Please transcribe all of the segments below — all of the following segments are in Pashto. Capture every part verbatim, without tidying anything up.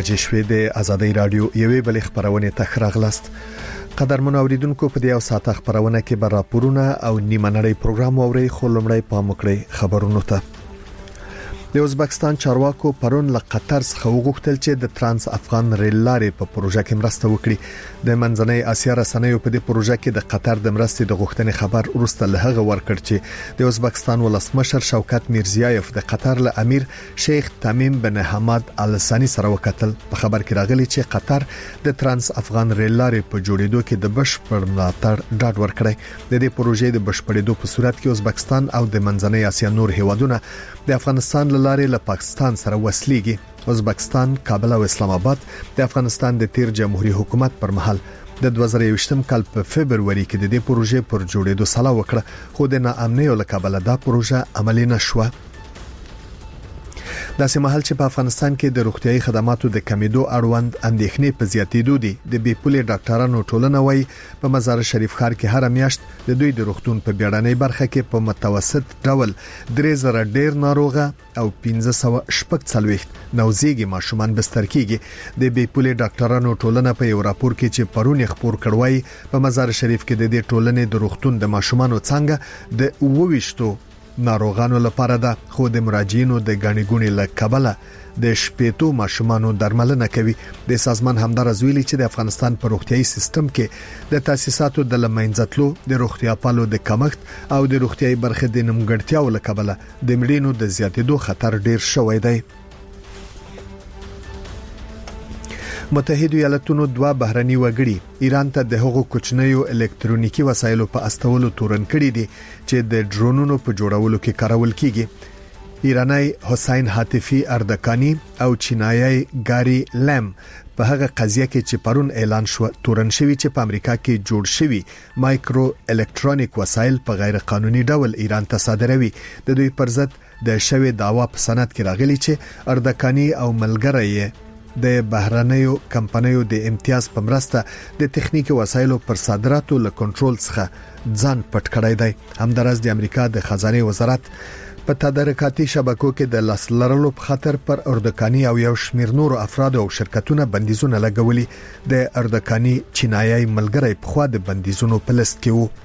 بجې شوې د آزادۍ رادیو یوې بلې خبرونه تخراغلاست. قدرمن اوریدونکو په دې او ساعت خبرونه کې به راپورونه او نیمه نړۍ پروګرام اوري خو لمړی پام وکړئ خبرونو ته. د ازبکستان چارواکو پرون له قطر څخه وغوښتل چې د ترانس افغان ریل لارې په پروژه کې مرسته وکړي. د منځنۍ اسیا رسنیو په دې پروژه کې د قطر د مرستې د غوښتنې خبر وروسته له هغه ورکړ چې د ازبکستان ولسمشر شوکت میرزیایف د قطر له امیر شیخ تمیم بن حماد ال ثانی سره وکتل. په خبر کې راغلی چې قطر د ترانس افغان ریل لارې په جوړېدو کې د بشپړ ملاتړ ډاډ ورکړی. د دې پروژې د بشپړېدو په صورت کې ازبکستان او د منځنۍ اسیا نور هیوادونه د افغانستان لارې له پاکستان سره وسلیږي. ازبکستان، کابل او اسلام آباد د افغانستان د تیر جمهوریت حکومت پر مهال د دوه زره یوویشتم کال په فبرवरी کې د دې پروژې پر جوړېدو سلا وکړه خو د ناامنۍ له کبله دا پروژه عملي نشوه. داسې مهال چې په افغانستان کې د روغتيایي خدماتو د کمیدو اړوند اندېښنې په زیاتېدو دي، د بي پولې ډاکټرانو ټولنه وايي په مزار شریف ښار کې هر میاشت د دوی د روغتون په بیړنۍ برخه کې په متوسط ډول درې زره ډیر ناروغه او پنځه سوه شپږ څلوېښت نوزيږي ماشومان بستر کیږي. د بي پولې ډاکټرانو ټولنه په یو راپور کې چې پرون خبر کړوي په مزار شریف کې د دې ټولنې د روغتون د ماشومانو څنګه د اوويشتو ناروغانو لپاره ده خو د مراجعینو د غاڼې ګونې له کبله د شپېتو ماشومانو درملنه کوي. د سازمان همدارز ویلي چې د افغانستان په روغتيایي سیستم کې د تاسیساتو د لمنځتلو، د روغتیا پالو د کمښت او د روغتيایي برخې د نیمګړتیاو له کبله د مړینو د زیاتېدو خطر ډیر شوی دی. متحده ایالاتونو دوه بهرني وګړي ایران ته د هغو کوچنیو الکترونیکی وسایلو په استولو تورن کړي دي چې د ډرونونو په جوړولو کې کارول کیږي. ایرانی حسین حاتفی اردکانی او چینایي ګاری لم په هغه قضیه کې چې پرون اعلان شو تورن شوی چې په امریکا کې جوړ شوی مایکرو الکترونیک وسایل په غیر قانوني ډول ایران ته صادروي. د دوی پر ضد د شوی داوا په سند کې راغلی چې اردکانی او ملګری د بهرنیو کمپنیو د امتیاز په مرسته د تخنیکی وسایلو پر صادراتو له کنټرول څخه ځان پټ کړی دی. همدارس د امریکا د خزانه وزارت په تدارکاتي شبکو کې د لاسلرلو په خاطر پر اردکانی او یو شمیر نور افراد او شرکتونه بندیزونه لګولي. د اردکانی چینایي ملګری په خوا د بندیزونو په لست کې وو.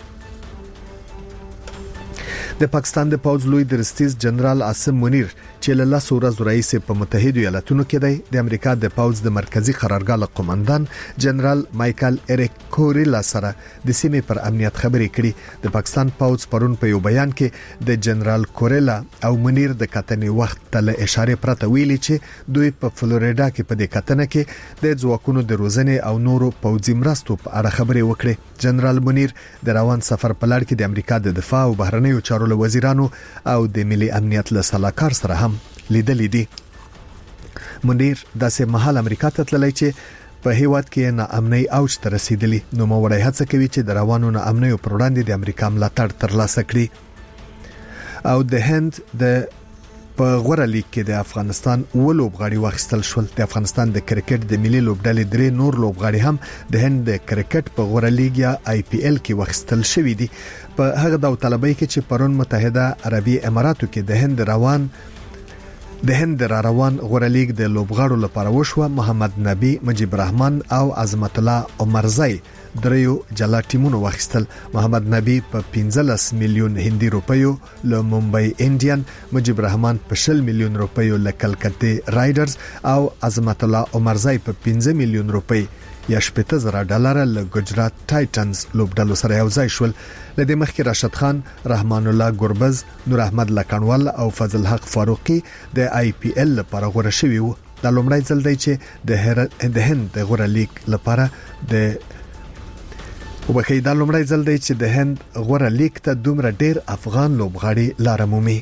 د پاکستان د پوځ لوی درستیز جنرال عاصم منیر چې له لاسو ورځو رئیس په متحده ایالاتونو کې دی، د امریکا د پوځ د مرکزی قرارګاه قومندان جنرال مایکل اریک کوریلا سره د سیمې پر امنیت خبرې کړي. د پاکستان پوځ پرون په یو بیان کې د جنرال کوریلا او منیر د کتنې وخت ته اشاره پرته ویلي چې دوی په فلوریدا کې په دې کتنه کې د ځواکونو د روزنې او نورو پوځي مرستو په اړه خبرې وکړي. جنرال منیر د روان سفر په لړ کې د امریکا د دفاع او بهرنیو چارو وزیرانو او د ملي امنیت له سلاکار سره هم لیدلې دي. منیر داسې محل امریکا ته تللی چې په هیواد کې ناامنۍ اوج ته رسیدلی. نو موړی هڅه کوي چې د روانو ناامنۍ پر وړاندې د امریکا ملاتړ ترلاسه کړي. او د هند د په غوړه لیګ کې د افغانستان ولوبغاړي واخیستل شول. د افغانستان د کرکټ د ملي لوبډلې درې نور لوبغاړي هم د هند د کرکټ په غوړه لیګ یا آی پی ایل کې واخیستل شوې دي. په هغه د طلبۍ کې چې پرون متحده عربي اماراتو کې د هند روان د هند را روان غوړه لیګ د لوبغاړو لپاره وشو. محمد نبی، مجيب الرحمن او عظمت الله عمرزی دریو جلا ټیمونو واخیستل. محمد نبی په پنځلس میلیون هندي روپیو له ممبئی انډین، مجيب الرحمن په شل میلیون روپیو له کلکته رایډرز او عظمت الله عمرزی په پنځه میلیون روپی یا شپږ زره ډالر له ګجرات ټایټنز لوبډلو سره یو ځای شول. لدې مخکې راشد خان، رحمان الله ګربز، نور احمد لکنوال او فضل حق فاروقي د آی پی ایل لپاره غوړه شوي وو. د لومړی ځل دی چې د هند د غوړه لیګ لپاره د وبخې د لومړی ځل دی چې د هند غوړه لیګ ته دومره ډیر افغان لوبغاړي لار مومي.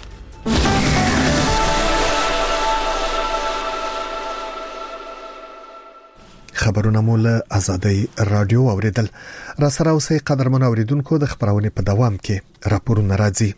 خبرونه مو له آزادۍ رادیو اوریدل. را سره اوسئ قدرمن اوریدونکو، د خبرونه په دوام کې راپورونه راځي.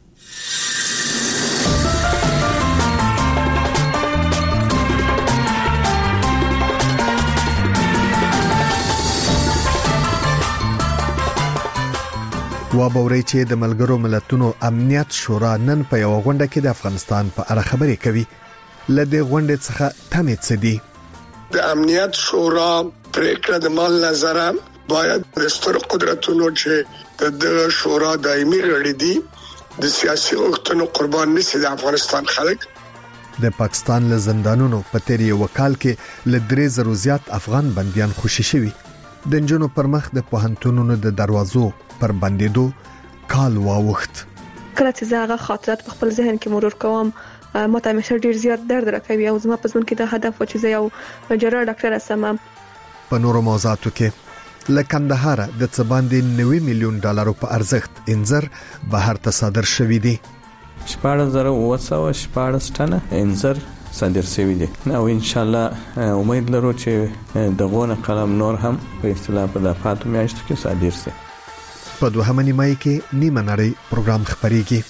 وابوري چې د ملګرو ملتونو امنیت شورا نن په یو غونډه کې د افغانستان په اړه خبرې کوي. لدې غونډې څخه تمې څه دي؟ د امنیت شورا پریکړه د مال نظر باید د ستر قدرتونو چې د شورا دایمي غړي دي د سیاسي غوښتنو قربان نشي د افغانستان خلک. د پاکستان له زندانونو په تیر یو کال کې ل درې زره زیات افغان بنديان خوشي شوي. د جنونو پر مخ د پوهنتونونو د دروازو پر بندیدو کال واوښت. کله چې زه هغه خاطرات په خپل ذهن کې مرور کوم ما ته همیشه ډیر زیات درد راکوي او زما په ژوند کې د هدف و چې زه یو جراح ډاکټر اسم. په نورو موضوعاتو کې له کندهار د څه باندې نوي میلیون ډالرو په ارزښت انځر بهر ته صادر شوی دی. شپږ زره اوه سوه شپږ ټنه انځر صادر شوی دی او ان شاء الله امید لرو چې دغه قلم نور هم په اصطلاح په د فاتو میاشتو کې صادر شي. په دوهمه نیمه کې نیمه نړۍ پروګرام خبريږي.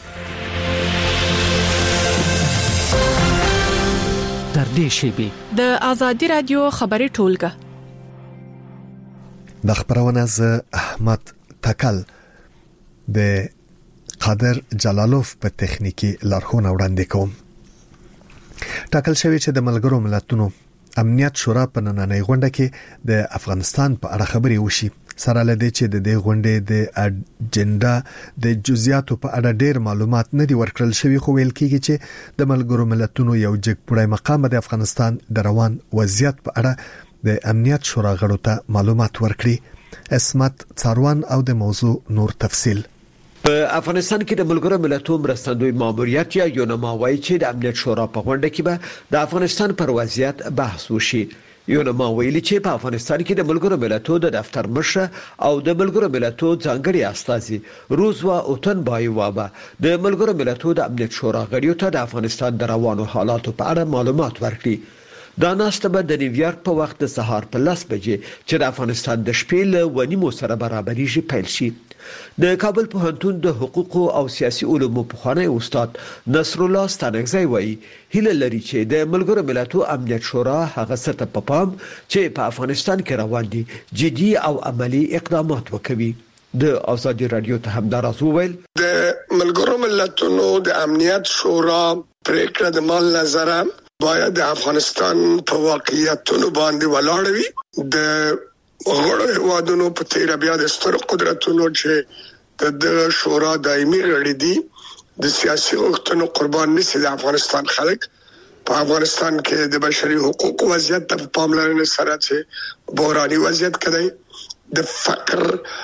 در دې شیبي د ازادي رادیو خبري ټولګه د خبرونه ز احمد تکل د قادر جلالوف په تخنیکی لارښوونه وړاندې کوم. ټاکل شوی چې د ملګرو ملتونو امنیت شورا په نننۍ غونډه کې د افغانستان په اړه خبري وشي. سره لدې چې د دې غونډې د اجنډا د جزئیاتو په اړه ډېر معلومات نه دي ورکړل شوی، خو ویل کېږي چې د ملګرو ملتونو یو جګپوړی مقام د افغانستان د روان وضعیت په اړه د امنیت شورا غړو ته معلومات ورکړي. اسمت څاروان او د موضوع نور تفصیل. په افغانستان کې د ملګرو ملتونو مرستندوی ماموریت یا یونما وايي چې د امنیت شورا په غونډه کې به د افغانستان پر وضعیت بحث وشي. یونما ویلي چې په افغانستان کې د ملګرو ملتونو د دفتر مشر او د ملګرو ملتونو ځانګړي استازي روزوا اوتن بایوابا د ملګرو ملتونو د امنیت شورا غړیو ته د افغانستان د روانو حالاتو په اړه معلومات ورکړي. دا ناسته به د نیویارک په وخت د سهار په لس بجې چې د افغانستان د شپې له ونیمو سره برابرېږي پیل شي. د کابل پوهنتون د حقوقو او سیاسي علومو پوهنوي استاد نصر الله ستانکزی وایي هیله لري چې د ملګرو ملتونو امنیت شورا هغه څه ته په پام چې په افغانستان کې روان دي جدي او عملی اقدامات وکوي. د ازادي رادیو ته همداراز وویل د ملګرو ملتونو د امنیت شورا پریکړه د مال نظر باید د افغانستان په واقعیتونو باندې ولاړ وي. د غړو هیوادونو په تیر بیا د ستر قدرتونو چې د شورا دایمي غړي دي د سیاسي غوښتنو قربان نشي د افغانستان خلک. په افغانستان کې د بشري حقوقو وضعیت ته پاملرنه سره چې بحراني وضعیت کړي د فقر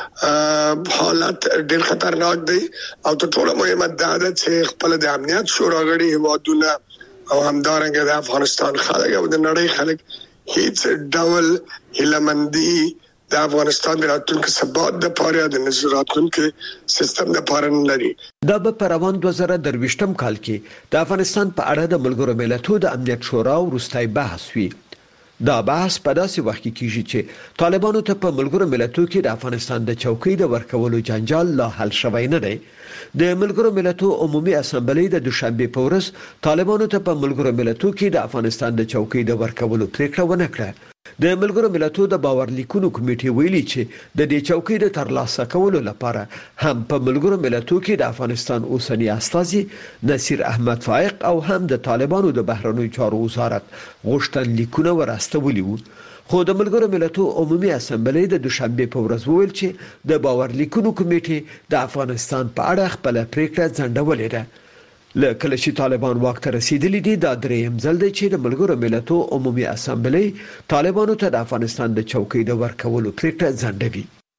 حالت ډېر خطرناک دی او تر ټولو مهمه دا ده چې خپل د امنیت شورا غړي هیوادونه او همدارنګه د افغانستان خلک او د نړۍ خلک هیڅ ډول هلمندي د افغانستان د راتلونکي ثبات د پاره د نظارتونکو سیستم د پاره لري. دا به په روان دوه زره درویشتم کال کې د افغانستان په اړه د ملګرو ملتونو د امنیت شورا وروستۍ بحث وي. دا بحث په داسې وخت کې کیږي چې طالبانو ته په ملګرو ملتونو کې د افغانستان د چوکۍ د ورکولو جنجال لا حل شوی نه دی. د ملګرو ملتونو عمومي اسامبلې د دوشنبه په ورځ طالبانو ته په ملګرو ملتونو کې د افغانستان د چوکۍ د ورکولو پریکړه ونه کړه. د ملګرو ملتونو د باور لیکونو کمیټې ویلي چې د دې چوکۍ د ترلاسه کولو لپاره هم په ملګرو ملتونو کې د افغانستان اوسنی استازي نصیر احمد فائق او هم د طالبانو د بهرنیو چارو وزارت غوښتن لیکونه ورستولي وو. خو د ملګرو ملتونو عمومي اسامبلې د دوشنبه په ورځ وویل چې د باور لیکونو کمیټې د افغانستان په اړه خپل پریکړه ځنډولې ده. لکه چې طالبان واک ته رسیدلی دي دا دریم ځل دی چې د ملګرو ملتونو عمومي اسامبلې طالبانو ته د افغانستان د چوکۍ د ورکولو پریکړه ځنډوي.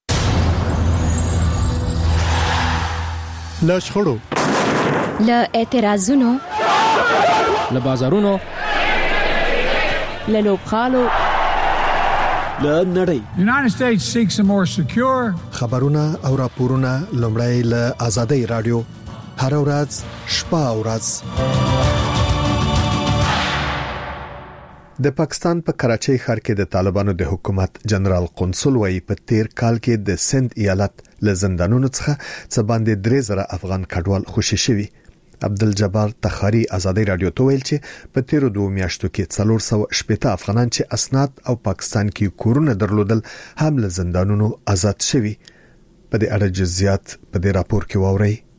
له شخړو، له اعتراضونو، له بازارونو، له لوبغالو، له نړۍ. United States seeks a more secure. خبرونه او راپورونه لومړی له ازادي رادیو هر ورځ شپه او ورځ. د پاکستان په کراچۍ ښار کې د طالبانو د حکومت جنرال قونسل وایي په تیر کال کې د سند ایالت له زندانونو څخه څه باندې درې زره افغان کډوال خوشي شوي. عبدالجبار تخاری ازادي رادیو ته ویل چې په تیر دوه میاشتو کې څلور سوه شپږ افغانان چې اسناد او پاکستان کې کورونه درلودل هم له زندانونو آزاد شوي. په دې اړه جزئیات په دې راپور کې واورئ.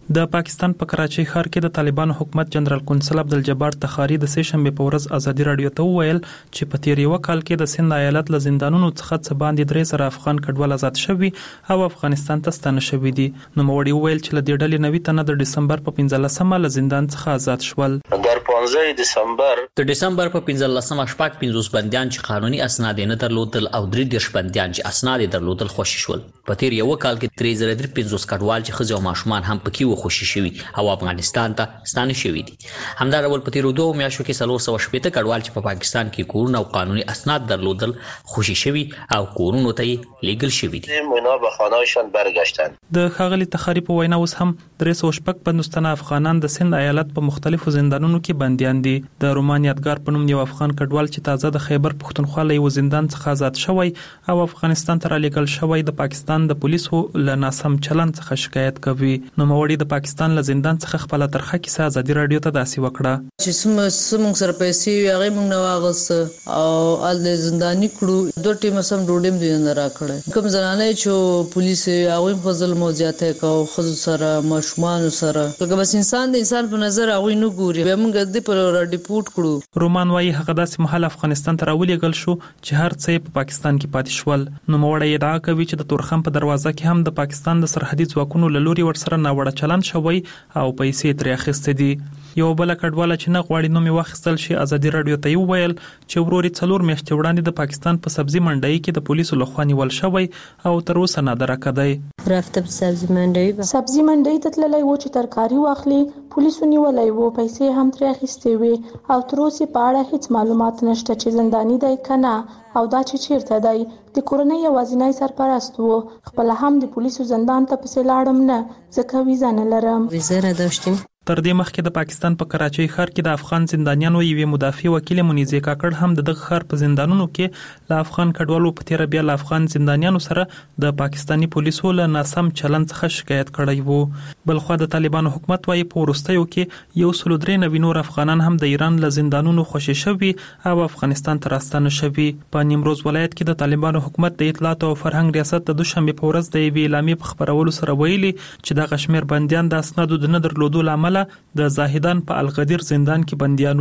د پاکستان په کراچۍ ښار کې د طالبانو حکومت جنرال کونسل عبدالجبار تخاری د سه شنبه په ورځ ازادي رادیو ته وویل چې په تیر یو کال کې د سند ایالت له زندانونو څخه څه باندې درې زره افغان کډوال آزاد شوي او افغانستان ته ستانه شوي دي. نوموړي وویل چې له دې ډلې نوي تنه د ډسمبر په پنځلسمه له زندان څخه آزاد شول. در پانزده دسامبر د ډسمبر په پنځلسمه شپږ پنځوس بنديان چې قانوني اسناد نه درلودل او درې دیرش بنديان چې اسناد درلودل خوشي شول. په تیر یو کال کې درې زره درې پنځوس کډوال چې ښځې او ماشومان هم پکې و خوشي شوي او افغانستان ته ستانه شوي دي. همدارول په تیر دوه میاشتو کې څلور سوه شپېته کډوال چې په پا پاکستان کې کورونه او قانوني اسناد درلودل خوشي شوي او کورونو ته یې لیږل شوي دي. اونا به خانه‌شان برگشتن. د ښاغلي تخاری په وینا اوس هم درې سوه شپږ پنځوس تنه افغانان د سند ایالت په مختلفو زندانونو کې بنديان دي. د رومان یادګار په نوم یو افغان کډوال چې تازه د خیبر پښتونخوا له یو زندان څخه آزاد شوی او افغانستان ته رالیږل شوی د پاکستان د پولیسو له ناسم چلند څخه شکایت کوي. نوموړي د پاکستان له زندان څخه خپل ترخه کیسه ازادي رادیو ته داسې وکړه چې سم سم سره پیسې هغه موږ نه واغست او ال زنداني کړو دوه ټیم سم ډوډم دی نه راکړه. کوم زنانه چې پولیس هغه فضل موجاته کو خود سره مشمان سره که بس انسان د انسان په نظر هغه نه ګوري به موږ د پر ډیپورت کړو. رومان وايي هغه داسې محل افغانستان ته راولېږل شو چې هر څه په پاکستان کې پاتې شول. نوموړی ادعا کوي چې د تورخم په دروازه کې هم د پاکستان د سرحدي ځواکونو له لوري ورسره ناوړه چلند شوی او پیسې ترې اخیستې دي. یو بل کډواله چې نه غواړي نوم یې واخیستل شي ازادي رادیو ته ویل چې وروري څلور میاشتې وړاندې د پاکستان په سبزي منډۍ کې د پولیسو لخوا نیول شوی او تر اوسه نادره کدی. رافته په سبزي منډۍ سبزي منډۍ ته تللی و چې ترکاري واخلي پولیسو نیولای وو پیسې هم ترې اخیستې وي او تر اوسه په اړه هیڅ معلومات نشته چې زنداني دی کنه او دا چې چیرته دی. د کورنۍ یوازینی سرپرست وو. خپل هم د پولیسو زندان ته پسې لاړم نه ځکه ویزه نه لرم. ویزه نه داشتیم. تر دې مخکې د پاکستان په کراچۍ ښار کې د افغان زندانیانو یوې مدافع وکیل منیزه کاکړ هم د دغه ښار په زندانونو کې له افغان کډوالو په تیر بیا له افغان زندانیانو سره د پاکستانی پولیسو له ناسم چلند څخه شکایت کړی وو. بلخو د طالبانو حکومت وايي په وروستیو کې یو سل درې نوي نور افغانان هم د ایران له زندانونو خوشي شوي او افغانستان ته راستانه شوي. په نیمروز ولایت کې د طالبانو حکومت د اطلاعات او فرهنګ ریاست د دوشنبه په ورځ د یوې اعلامیې په خبرولو سره ویلي چې د غشمیر بنديان د اسنادو د نه درلودو لامل د زاهدان په الغدیر زندان کې بنديانو.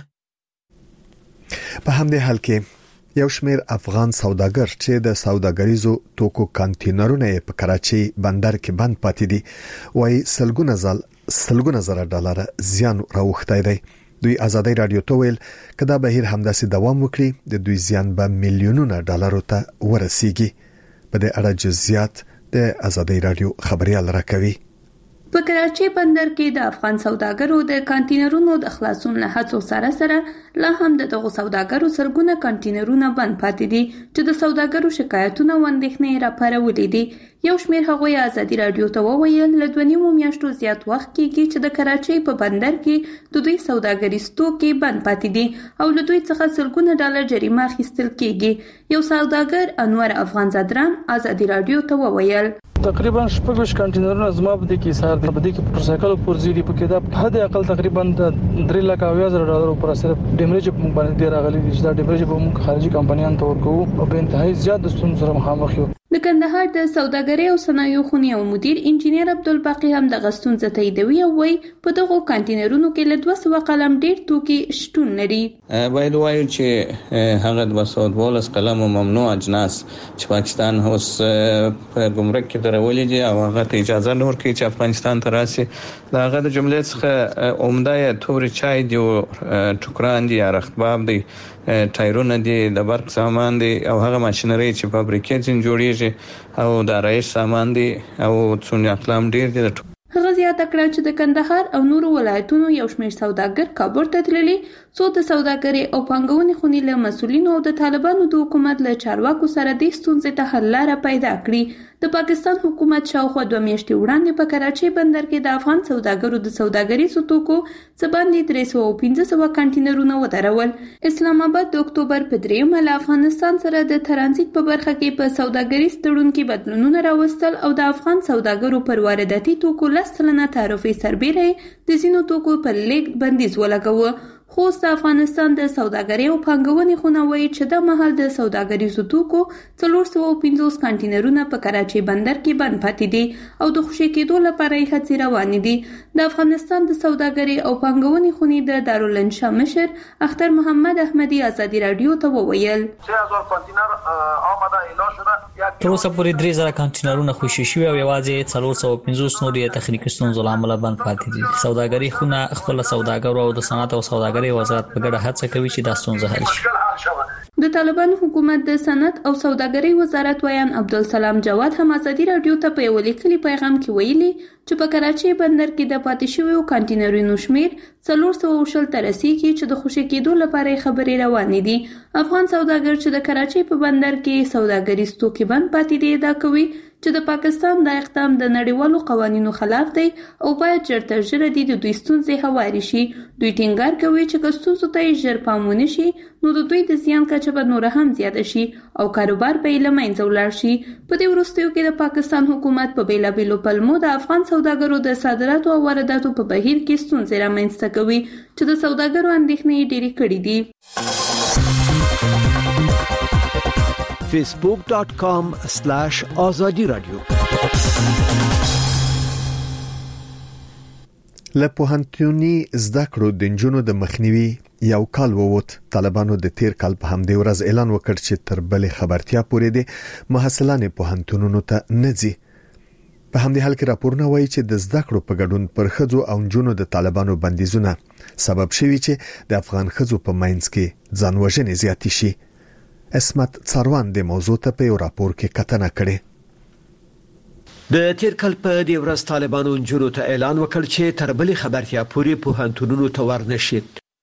په همدې حال کې یو شمېر افغان سوداګر چې د سوداګریزو توکو کانټینرونه په کراچۍ بندر کې بند پاتې دي وایي سلګونه زل سلګونه زره ډالر زیان راوښتی دی. دوی ازادي رادیو ته ویل کدا بهیر همداسې دوام وکړي د دوی زیان به میلیونونه ډالر ته ورسیږي. په دې اړه جزئیات د ازادي رادیو خبريال راکوي. په کراچۍ بندر کې د افغان سوداګرو د کانټینرونو د خلاصون له هڅو سره سره لا هم د دغو سوداګرو سرګونه کانټینرونه بند پاتې دي چې د سوداګرو شکایتونه او اندېښنې راپارولې دي. یو شمېر هغوی ازادي رادیو ته وویل له دوه نیمو میاشتو زیات وخت کېږي چې د کراچۍ په بندر کې د دوی سوداګریز توکي بند پاتې دي او له دوی څخه سلګونه ډالر جریمه اخیستل کېږي. یو سوداګر انور افغان زادران ازادي رادیو ته وویل تقریبا شپږ کانټینرونه زما په دې کې سار په دې کې موټر سایکل پر زیری په کې دا حد اقل تقریبا درې لک او یازر ډالر پر سره ډیمریج په موږ باندې راغلي دي چې دا ډیمریج په موږ خارجي کمپنیان ته ورکو او په انتهایی زیات د ستونزو سره مخامخ یو. د کندهار د سوداګرۍ او صنایعو خونې او مدیر انجینیر عبدالباقی هم د غستون تاییدوي او وایي په دغو کانټینرونو کې له دوه سوه قلم ډیر توکي شتون لري. باید وایو چې هغه دوه سوه دولس قلم ممنوع اجناس چې پاکستان اوس په ګمرک کې درولې دي او هغه ته اجازه نه ورکوي چې افغانستان ته راشي. دا هغه د جملې څخه عمده توري چای دی او ټوکران دي یا رختباب دی ټایرونه دي د برق سامان دي او هغه ماشينري چې فابریکې څخه جوړیږي او د آرایش سامان دي او څونه اقلام ډیر دي. هغه زیاته کړه چې د کندهار او نورو ولایتونو یو شمېر سوداګر کابل ته تللي څو د سوداګرۍ او پانګونې خونې له مسؤلینو او د طالبانو د حکومت له چارواکو سره د ستونزې ته حل لاره پیدا کړي. د پاکستان حکومت شاوخوا دوه میاشتې وړاندې په کراچۍ بندر کې د افغان سوداګرو د سوداګریزو توکو څه باندې درې سوه او پنځه سوه کانټینرونه ودرول. اسلام آباد د اکتوبر په دریمه له افغانستان سره د ترانزیت په برخه کې په سوداګریز تړون کې بدلونونه راوستل او د افغان سوداګرو پر وارداتي توکو لس سلنه تعرفې سربیره د ځینو توکو پر لیږد بندیز ولګاوه. خوست د افغانستان د سوداګرۍ او پانګونې خونه وایي چې د مهال د سوداګریزو توکو څلور سوه پنځوس کانټینرونه په کراچۍ بندر کې بند پاتې دي او د خوشي کېدو لپاره یې هڅې روانې دي. د افغانستان د سوداګرۍ او پانګونې خونې د دارالانشا مشر اختر محمد احمدي ازادي رادیو ته وویل تر اوسه پورې درې زره کانټینرونه خوشي شوي او یوازې څلور سوه پنځوس نور یې تخنیکي ستونزو له امله بند پاتې دي. سوداګرۍ خونه خپل سوداګرو او د صنعت او سوداګرۍ وزارت په ګډه هڅه کوي چې دا ستونزه حل شي. د طالبان حکومت د صنعت او سوداګرۍ وزارت ویان عبدالسلام جواد هم ازادي رادیو ته په یو لیکلي پیغام کې ویلي چې په کراچۍ بندر کې د پاتې شویو کانټینرونو شمیر څلور سوه شل ته رسیږي چې د خوشي کېدو لپاره خبرې روانې دي. افغان سوداګر چې د کراچۍ په بندر کې سوداګریز توکي بند پاتې دي دا کوي چې د پاکستان د اقدام د نړیوالو قوانینو خلاف دی او باید ژر تر ژره د دوی ستونزې هواري شي. دوی ټینګار کوي چې که ستونزو ته یې ژر پام ونه شي نو د دوی د زیان کچه به نوره هم زیاته شي او کاروبار به یې له منځه ولاړ شي. په دې وروستیو کې د پاکستان حکومت په بیلابیلو پلمو د افغان سوداګرو د صادراتو او وارداتو په بهیر کې ستونزې رامنځته کوي چې د سوداګرو اندېښنې ډېرې کړې دي. facebook dot com slash azadi radio له پوهنتوني زده کړو د نجونو د مخنیوي یو کال ووت. طالبانو د تیر کال په همدې ورځ اعلان وکړ چې تر بلې خبرتیا پورې د محصلان پوهنتونونو ته نځي. په همدې حال کې راپورونه وایي چې د زده کړو په ګډون پر ښځو او نجونو د طالبانو بندیزونه سبب شوي چې د افغان ښځو په منځ کې ځانوژنې زیاتې شي. اسمت څاروان د موضوع ته په راپور کې کتنه کړې. د تیر کال په دې ورځ طالبانو نجونو ته اعلان وکړ چې تر بلې خبرتیا پورې پوهنتونونو ته ورنشي.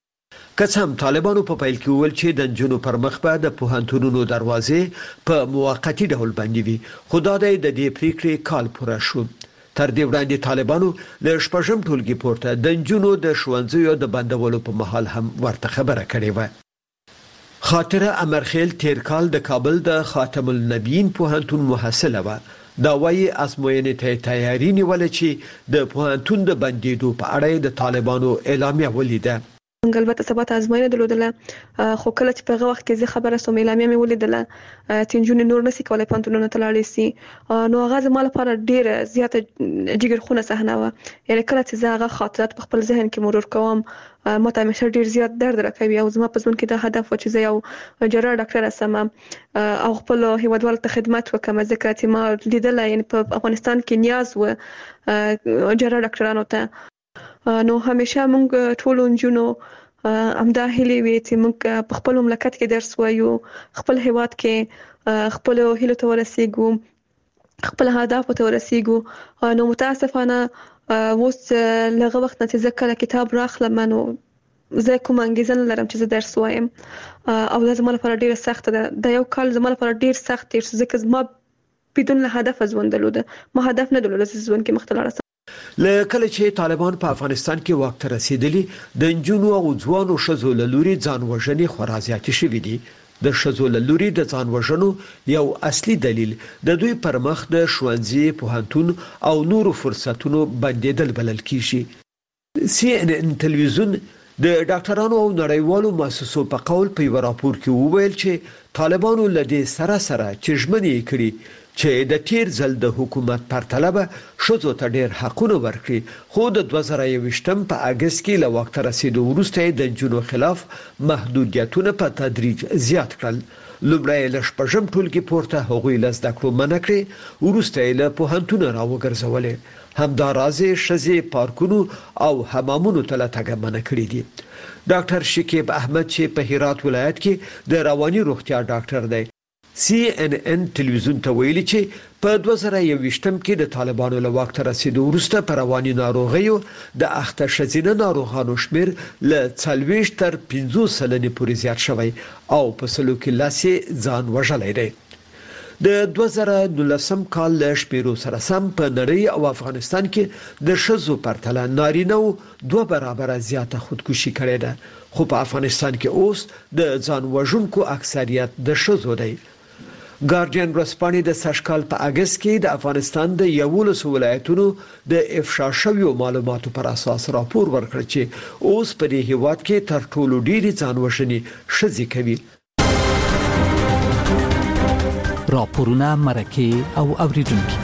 که څه هم طالبانو په پیل کې وویل چې د نجونو پر مخ به د پوهنتونونو دروازې په موقتی ډول بندي وي، خو دا د دې پریکړې کال پوره شو. تر دې وړاندې طالبانو له شپږم ټولګي پورته د نجونو د ښوونځیو د بندولو په محل هم ورته خبره کړې و. خاطره امرخیل تیر کال د کابل د خاتم النبیین پوهنتون محصله و. دا وايي ازموینې ته تیاری نیولې چې د پوهنتون د بندیدو په اړه د طالبانو اعلامیه ولیده. البته ثبات ازموینه درلودله خو کله چې په هغه وخت کې زه خبره سوم اعلامیه مې ولیدله چې نجونې نور نشي کولای پوهنتونونو ته لاړې سي نو هغه زما لپاره ډیره زیاته جګرخونه صحنه و. یعنی کله چې زه هغه خاطرات په خپل ذهن کې مرور کوم ما ته همیشه ډیر زیات درد راکوي او زما په ژوند کې د هدف و چې زه یو جراح ډاکټر اسم او خپل هیوادوالو ته خدمت وکم ځکه چې ما لیدل یعنی په افغانستان کې نیاز و جراح ډاکټرانو ته. نو همیشه موږ ټول نجونو همدا هیلې وي چې موږ په خپل مملکت کې درس وایو، خپل هیواد کې خپل هیلو ته ورسیږو، خپل هدف ته ورسیږو. نو متاسفانه اوس لږ وخت نه چې کله کتاب راخلم نو زه کوم انګیزه نه لرم چې زه درس وایم او دا زما لپاره ډیره سخت ده. دا یو کال زما لپاره ډیر سخت دی ځکه زما بدون له هدف ژوند درلوده، ما هدف نه درلوده چې ژوند کې مختلف لکه چې طالبان په افغانستان کې وخت رسیدلی د نجونو او ځوانو ښځو له لوري ځان وژنې خورا زیاتې شوې دي. د ښځو له لوري د ځان وژنو یو اصلي دلیل د دوی پر مخ د ښوونځي، پوهنتون او نورو فرصتونو بندیدل بلل کیږي. سی ان ان تلویزیون د ډاکټرانو او نړیوالو مؤسسو په قول په یو راپور کې وویل چې طالبانو له دې سره سره چې ژمنې کړې چې د تیر ځل د حکومت پرتله به ښځو ته ډېر حقونه ورکړي، خو د دوه زره یوویشتم په اګست کې له وخت رسیدو وروسته د نجونو خلاف محدودیتونه په تدریج زیات کړل. لومړی له شپږم ټولګي پورته هغوی له زده کړو منع کړې، وروسته یې له پوهنتونه راوګرځولې. همداراز ښځې پارکونو او حمامونو ته له تګه منع کړي دي. ډاکټر شکیب احمد چې په هرات ولایت کې د رواني روغتیا ډاکټر دی سی ان ان تلویزیون ته ویلي چې په دوه زره یوویشتم کې د طالبانو له وخت رسیدو وروسته په رواني ناروغیو د اخته ښځینه ناروغانو شمیر له څلوېښت تر پنځوس سلنې پورې زیات شوی او په سلو کې لاس یې ځان وژلی دی. د دوه زره نولسم کال له شمیرو سره سم په نړۍ او افغانستان کې د ښځو پرتله نارینه‌و دوه برابره زیاته خودکشي کړې ده، خو په افغانستان کې اوس د ځان وژونکو اکثریت د ښځو دی. ګارډین ورځپاڼې د سشکال په اگست کې د افغانستان د یوولس ولایتونو د افشا شویو معلوماتو پر اساس راپور ورکړ چې اوس په دې هیواد کې تر ټولو ډېری ځانوژنې ښځې کوي. راپورونه مرکه او اوریدونکو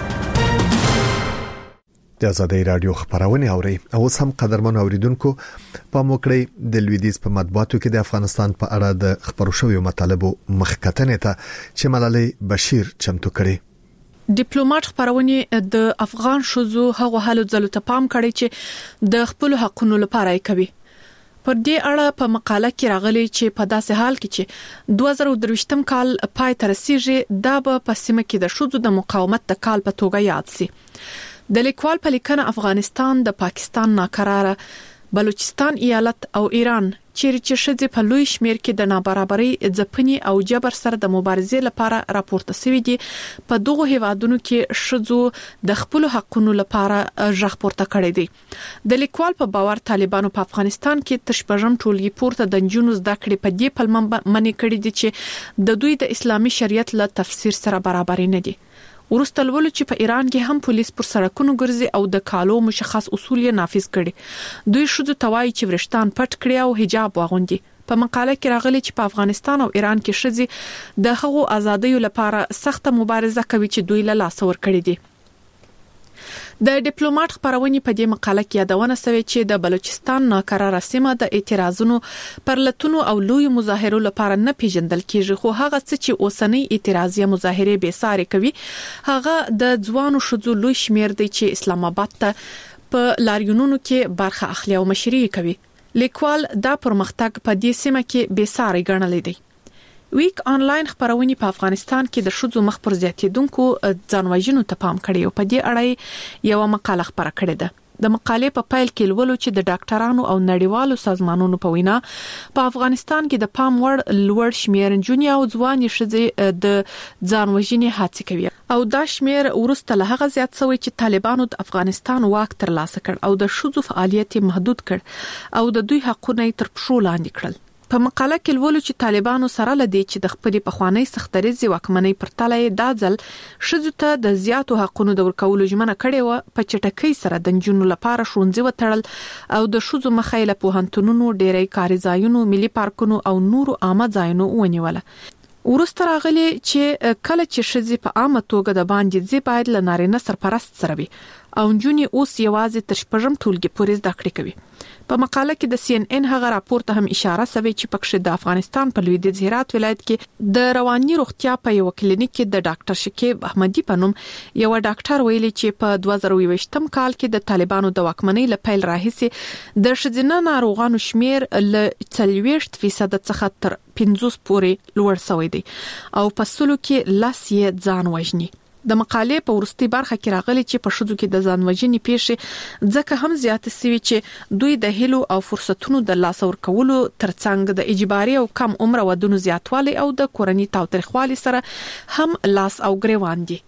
د آزادۍ رادیو خبرونه اوري او اوس هم قدرمن اوریدونکو په موکړی د لویدیز په مطبوعاتو کې د افغانستان په اړه د خبرو شویو مطالبو مخکتنې ته چې ملالۍ بشیر چمتو کړي. ډیپلوماټ خبرونه د افغان شوزو هغه حالو ځلو ته پام کړي چې د خپل حقونو لپاره کوي. پر دې اړه په مقاله کې راغلي چې په داسې حال کې چې دوه زره درویشتم کال پای ته رسیږي دا به په سیمه کې د شوزو د مقاومت د کال په توګه یاد شي. د لیکوال په لیکنه افغانستان د پاکستان ناکراره بلوچستان ایالت او ایران چیرې چې شذ په لوی شمیر کې د نابرابرۍ ځپنې او جبر سره د مبارزې لپاره راپورته شوی دي. په دغه هیوادونو کې شذو د خپل حقونو لپاره ژغ پورته کړی دي. د لیکوال په باور طالبانو په افغانستان کې تشپژم ټولګي پورته د جنونو زده کړې په دې پلمه منې کړی دي چې د دوی د اسلامي شریعت له تفسیر سره برابر نه دي. ورسته لولو چې په ایران کې هم پولیس پر سړکونو ګرځي او د کالو مشخص اصول یې نافذ کړي. دوی شذو توای چې ورشتان پټ کړي او حجاب واغوندي. په مقاله کې راغلي چې په افغانستان او ایران کې شذې د هغو ازادۍ لپاره سخت مبارزه کوي چې دوی له لاس ور کړی دي. د ډیپلوماټ خبرونه په دې مقاله کې یادونه شوی چې د بلوچستان ناکراره سیمه د اعتراضونو پر لټونو او لوی مظاهرو لپاره نه پیژندل کیږي، خو هغه څه چې اوسنۍ اعتراضیه مظاهره به ساري کوي هغه د ځوانو شذو لوی شمیر دی چې اسلام آباد ته په لاریونونو کې برخه اخلي او مشري کوي. لیکوال دا پرمختګ په دې سیمه کې به ساري ګڼل دی. ویک آنلاین خبرونه په افغانستان کې د شذو مخ پر زیاتیدونکو ځانوژنو ته پام کړی او په دې اړه یو مقاله خبره کړې ده. د مقالې په پایل کې لولو چې د ډاکټرانو او نړیوالو سازمانونو په وینا په افغانستان کې د پام وړ لوړ شمیر جونیا او ځواني شذې د ځانوژنې هڅې کوي او دا شمیر ورسته له هغه زیات شوی چې طالبانو د افغانستان واک ترلاسه کړ او د شذو فعالیت محدود کړ او د دوی حقونه تر پښو لاندې کړل. په مقاله کې لولو چې طالبانو سره لدی چې د خپل پخوانی سختریزي واکمنۍ پر تلای دازل شذو ته د زیاتو حقونو د ورکولو ژمنه کړې و. په چټکۍ سره د جنونو لپاره شونځي وتړل او د شذو مخایله په هنتونونو ډېرې کاري ځایونو ملي پارکونو او نورو عامه ځایونو ونیول. ورسته راغلي چې کله چې شذې په عامه توګه د باندې ځي باید ل نارینه سرپرست سره وي او جونی اوس یوازې تر شپږم ټولګي پورې زده کړې کوي. په مقاله کې د سی ان ان هغه راپور ته هم اشاره شوی چې پکښ د افغانستان په لویدیځ هرات ولایت کې د رواني روغتیا په یو کلینیک کې د ډاکټر شکیب احمدی په نوم یو ډاکټر ویلي چې په دوه زره یوویشتم کال کې د طالبانو د واکمنۍ له پیل راهیسې د شذینه ناروغانو شمیر له څلوېښت فیصد څخه تر پنځوس پورې لوړ شوی دی او په سلو کې لاس یې ځان وژني. د مقالې په ورستي برخه کې راغلي چې په شذو کې د ځانوژنې پیښې ځکه هم زیات سوي چې دوی د هیلو او فرصتونو د لاس ورکولو ترڅنګ د اجباري او کم عمر ودونو زیاتوالی او د کورنۍ تاوتریخوالي سره هم لاس او ګریوان دي.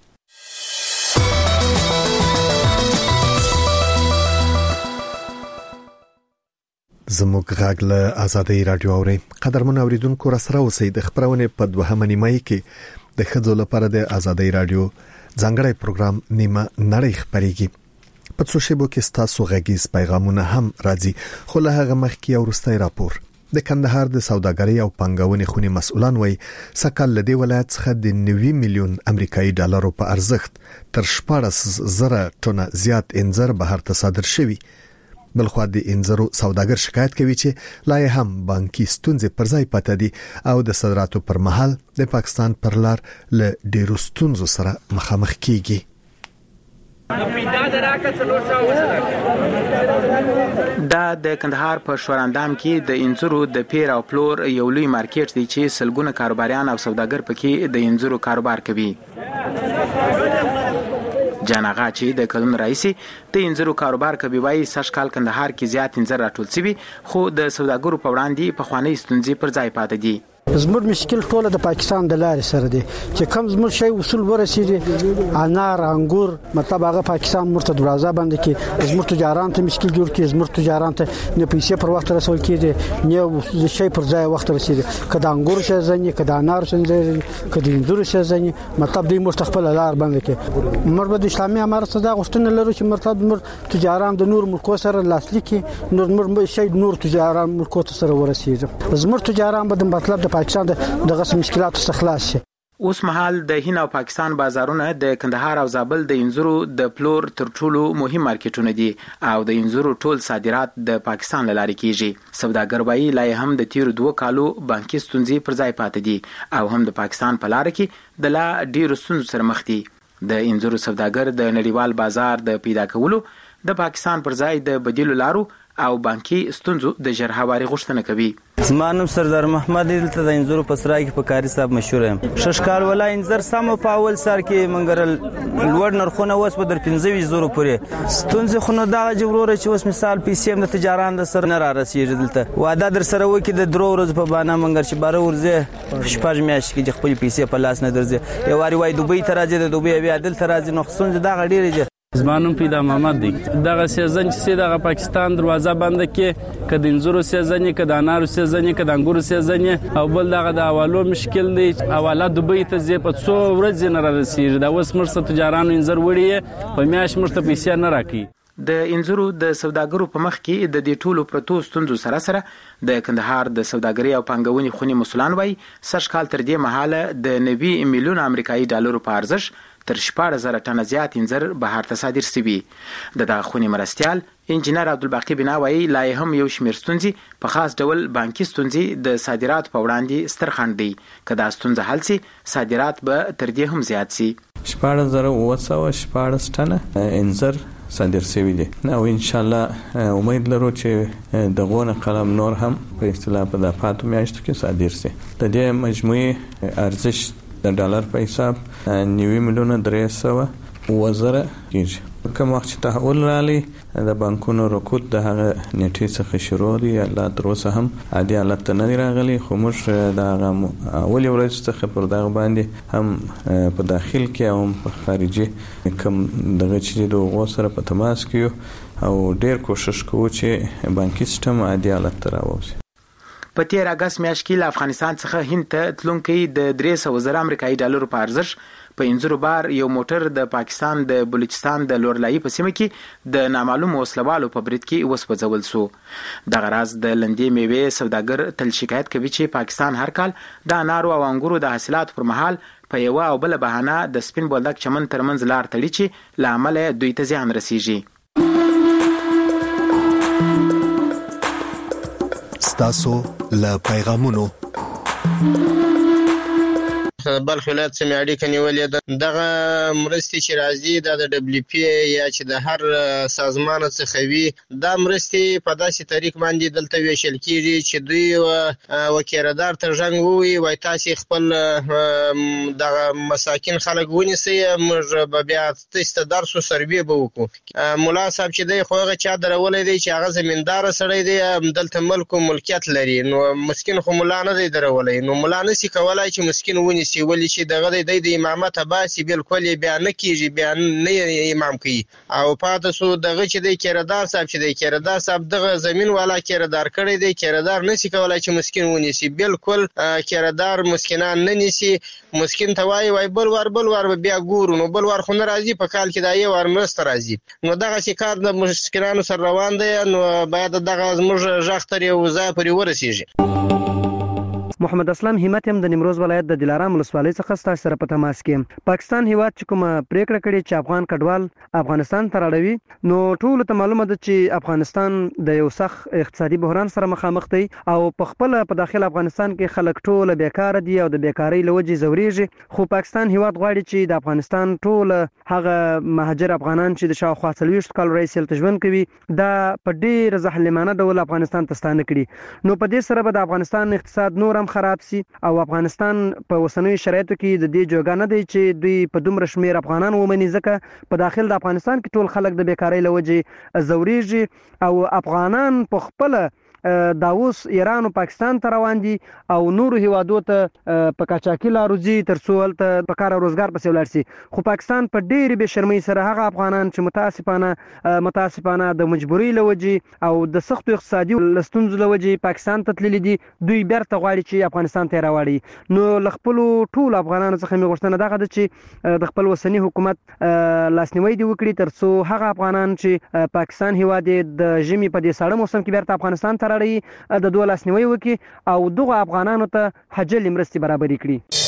زموږ غږ له آزادۍ رادیو اوري. قدرمن اوریدونکو را سره اوسئ. د خبرونه په دوهمه نیمه کې د خځو لپاره د آزادۍ رادیو ځانګړی پروګرام نیمه نړۍ خبريږي. په څو شیبو کې ستاسو غږیز پیغامونه هم راځي، خو له هغه مخکې یو وروستی راپور. د کندهار د سوداګرۍ او پانګونې خونې مسؤلان وایي سکهال له دې ولایت څخه د نوي میلیون امریکایي ډالرو په ارزښت تر شپاړس زره ټنه زیات انځر بهر ته صادر شوي. بلخو د انځرو سوداګر شکایت کوي چې لا هم بانکي ستونزې پر ځای پاتې دي او د صادراتو پر مهال د پاکستان پر لار له ډیرو ستونزو سره مخامخ کیږي. دا د کندهار په شوراندام کې د انځرو د پیر او پلور یو لوی مارکیټ دی چې سلګونه کاروباریان او سوداګر پکې د انځرو کاروبار کوي. جانغا چې د کلون رئیسي د انځرو کاروبار کوي وایي سشکال کندهار کې زیات انځر راټول شوي خو د سوداګرو په وړاندې په خواني ستونزې پر ځای پاتې دي. زموږ مشکل ټول د پاکستان د لارې سره دی چې کوم زموږ شی اصول ورسېږي انار انګور مطلب هغه پاکستان مرته دروازه بند کړي زموږ تجاران ته مشکل جوړ کړي زموږ تجاران ته نه پیسې پر وخت رسول کېږي نه شی پر ځای وخت رسېږي کله انګور شي ځنی کله انار شي ځنی کله انځور شي ځنی مطلب دوی مستقبل لار بند کړي مربد اسلامي امارت صدا غشتنه لرو چې مرتد مر تجاران د نور ملکو سره لاسلیکي نور مر شي نور تجاران ملکو سره ورسېږي زموږ تجاران به د مطلب د پاکستان دغه مشکلات څخه خلاص شي. اوس مهال د هند او پاکستان بازارونه د کندهار او زابل د انځورو د پلور تر ټولو مهم مارکیټونه دي او د انځورو ټول صادرات د پاکستان لاري کیږي. سوداګر وایي لا هم د تیر دوه کالو بانکي ستونزې پر ځای پاتې دي او هم د پاکستان په لار کې د لا ډیرو ستونزو سره مخ دي. د انځورو سوداګر د نړیوال بازار د پیدا کولو د پاکستان پر ځای د بدیلو لارو او بانکي ستونزو د ژر هواري غوښتنه کوي. زمانم سردار محمد دلته د انځورو په سرای کې په کاری صاحب مشهور یم. ششکال ولا انځر سم په اول سر کې منګرل لوړ نرخونه وس په در پنځه زره پورې ستونزې خو نو دا جوړوره چې وس مثال پیسې د تجاران د سر نه را رسیږي. دلته واده در سره وکي د درو ورځې په باندې منګر چې بار ورځه شپږ میاشتې کې خپل پیسې په لاس نه درځي یو واری وای دوبۍ ته راځي د دوبۍ بیا دلته راځي نو ستونزې دا غډېرې دي. زمانم پیدا محمد دی دغه سیزن چې دغه پاکستان دروازه بند کې کدي انځورو سیزن کې د انارو سیزن کې د انګورو سیزن او بل دغه د حوالو مشکل دی حواله دوبۍ ته زی په څو ورځې نه رسیږي دا اوس مرسته تجارانو انځر وړي په میاش مرسته پیسې نه راکړي. د انځورو د سوداګرو په مخ کې د دې ټولو پروتو ستونزو سره سره د کندهار د سوداګرۍ او پانګونې خونی مسولان وایي سږ کال تر دې مهاله د نوي میلیون امریکایي ډالرو په ارزښت تر شپږ زره ټنه زیات انځر بهر ته صادر شوي. د دغه خونې مرستیال انجینر عبدالباقي بنا وایي لا هم یو شمېر ستونزې په خاص ډول بانکي ستونزې د صادراتو په وړاندې ستر خنډ دی. که دا ستونزه حل شي صادرات به تر دې هم زیات شي. شپږ زره اوه سوه شپاړس ټنه انځر صادر شوي دي او ان شاء الله امید لرو چې دغه قلم نور هم په اصطلاح په د پاتو میاشتو کې صادر شي. د دې مجموعي ارزښت د ډالر په حساب نوي میلیونه درې سوه اوه زره کېږي. کوم وخت چې تحول راغلی د بانکونو رکود د هغه نیټې څخه شروع دی لا تر اوسه هم عادي حالت ته نه دی راغلی خو موږ د هغه اولې ورځې څخه پر دغه باندې هم په داخل کې او هم په خارجي کوم دغه چې د هغو سره په تماس کې یو او ډېر کوشش کوو چې بانکي سیستم عادي حالت ته راووځي. په تیر اگست میاشت کې له افغانستان څخه هند ته تلونکي د درې سوه زره امریکایي ډالرو په ارزښت په انځورو بار یو موټر د پاکستان د بلوچستان د لورلایي په سیمه کې د نامعلوم وسلوالو په برید کې وسوځول شو. دغه راز د لندې میوې سوداګر تل شکایت کوي چې پاکستان هر کال د انارو او انګورو د حاصلاتو پر مهال په یو او بل بهانه د سپین بولدک چمن ترمنځ لار تړي چې له امله دوی ته زیان رسیږي. ستاسو له پیغامونو بلخ ولایت سمې اړیکه نیولې ده. دغه مرستې چې راځي دا د دبلیو پی یا چې د هر سازمان څخه وي دا مرستې په داسې طریق باندې دلته ویشل کیږي چې دوی وکیردار ته ژنګ ووي وای تاسې خپل دغه مساکین خلک ونیسئ موږ به بیا تاسو ته درس او سروې به وکړو. مولا صاحب چې دی خو هغه چا درولی دی چې هغه زمیندار سړی دی دلته ملک او ملکیت لري نو مسکین خو مولا نه دی درولی نو مولا نشي کولای چې مسکین ونیسي ولی چې دغه د د امامت باسي بالکل بیا نه کیږي بیا نه امام کوي او پاتې سو دغه چې د کیردار صاحب چې د کیردار صاحب دغه زمين والا کیردار کړی دی کیردار نشي کولای چې مسکین ونیسي بالکل کیردار مسکینان نه نیسي مسکین ته وای وای بل ور بل ور بیا ګورو نو بل ور خو نه راځي په کال کې دا یو ور مرسته راځي نو دغه چې کار د مسکینانو سره روان دی نو باید دغه زموږ ژغتر یو ځای پورې ورسیږي. محمد اسلام همت هم د نیمروز ولایت د دلارام ولسوالۍ څخه ستاسو سره په تماس کې. پاکستان هیواد چې کومه پریکړه کړې چې افغان کډوال افغانستان ته راړوي نو ټول ته معلومه ده چې افغانستان د یو سخت اقتصادي بحران سره مخامخ دی او په خپل په داخل افغانستان کې خلک ټول بیکاره دي او د بیکاری لوجې زوريږي خو پاکستان هیواد غواړي چې د افغانستان ټول هغه مهاجر افغانان چې د شاوخوا څلوېښت کال رئیس ژوند کوي دا په ډیر ظالمانه ډول افغانستان ته ستانه کړي نو په دې سره به د افغانستان اقتصاد نور خراب سي او افغانستان په اوسنوي شرایطو کې د دې جوګه نه دی چې دوی په دومره شمیر افغانان ومني ځکه په داخل د افغانستان کې ټول خلک د بیکاری لوجې زوريږي او افغانان په خپل دا اوس ایران او پاکستان ته روان دي او نور هیوادو ته په کاچاکي لارو ځي ترڅو هلته په کار او روزګار پسې ولاړ شي. خو پاکستان په ډېرې بې شرمۍ سره هغه افغانان چې متاسفانه متاسفانه د مجبورۍ له وجې او د سختو اقتصادي ستونزو له وجې پاکستان ته تللي دي، دوی بیرته غواړي چې افغانستان ته یې راوړي. نو له خپلو ټولو افغانانو څخه مې غوښتنه دغه ده چې د خپل وسني حکومت لاسنیوی دې وکړي ترڅو هغه افغانان چې پاکستان هیواد د ژمي په دې ساړه موسم کې بیرته افغانستان ته راړي د دوی لاسنیوی وکړي او دغه افغانانو ته حاجلې مرستې برابرې کړي.